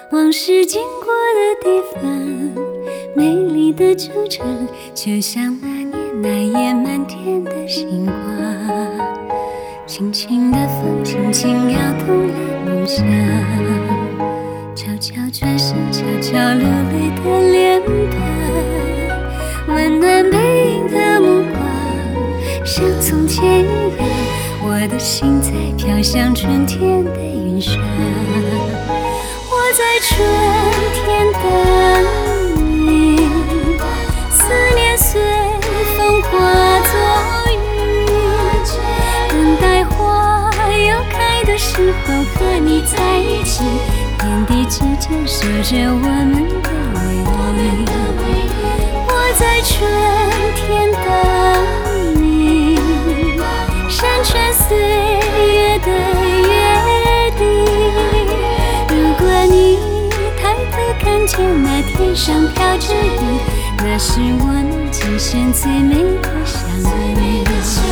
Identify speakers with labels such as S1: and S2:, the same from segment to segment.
S1: 往事经过的地方，美丽的旧城，就像那年那夜满天的星光。轻轻的风，轻轻摇动了梦想，悄悄转身，悄悄流泪的脸庞，温暖背影的目光，像从前一样，我的心在飘向春天的云上。我在春天等你，思念随风化作雨，等待花又开的时候和你在一起，天地之间守着我们的美丽。我在春天等你，山川岁月的约定。如果你抬头看见那天上飘着雨，那是我们今生最美的相遇。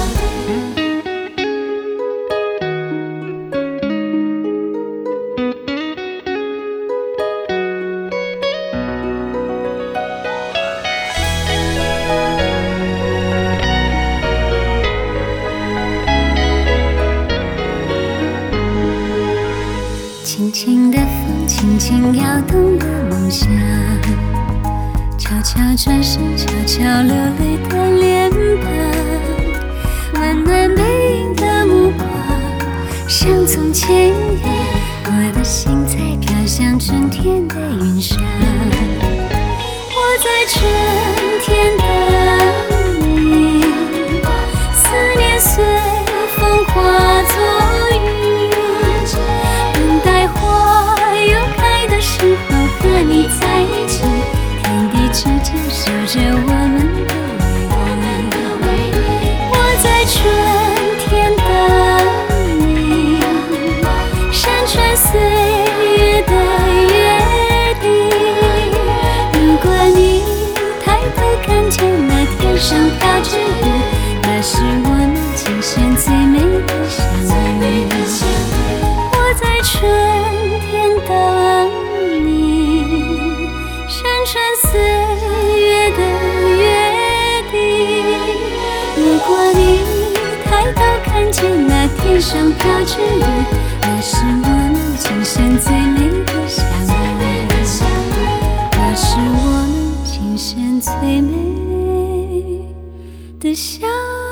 S1: 轻轻的风，轻轻摇动的梦想，悄悄转身，悄悄流泪的脸庞，温暖背影的目光，像从前一样，我的心在飘向春天的云上。我在春天等你，思念随风化作雨，等待花又开的时候和你在一起，天地之间守着我们的美丽。我在春天等你，山川岁月的约定。如果你抬头看见那天上飘着雨，那是我们今生最美的相遇。我在春天等你，山川岁月的约定。如果你抬头看见那天上飘着雨，那是我们今生最美的相遇。那是我们今生最美的相遇。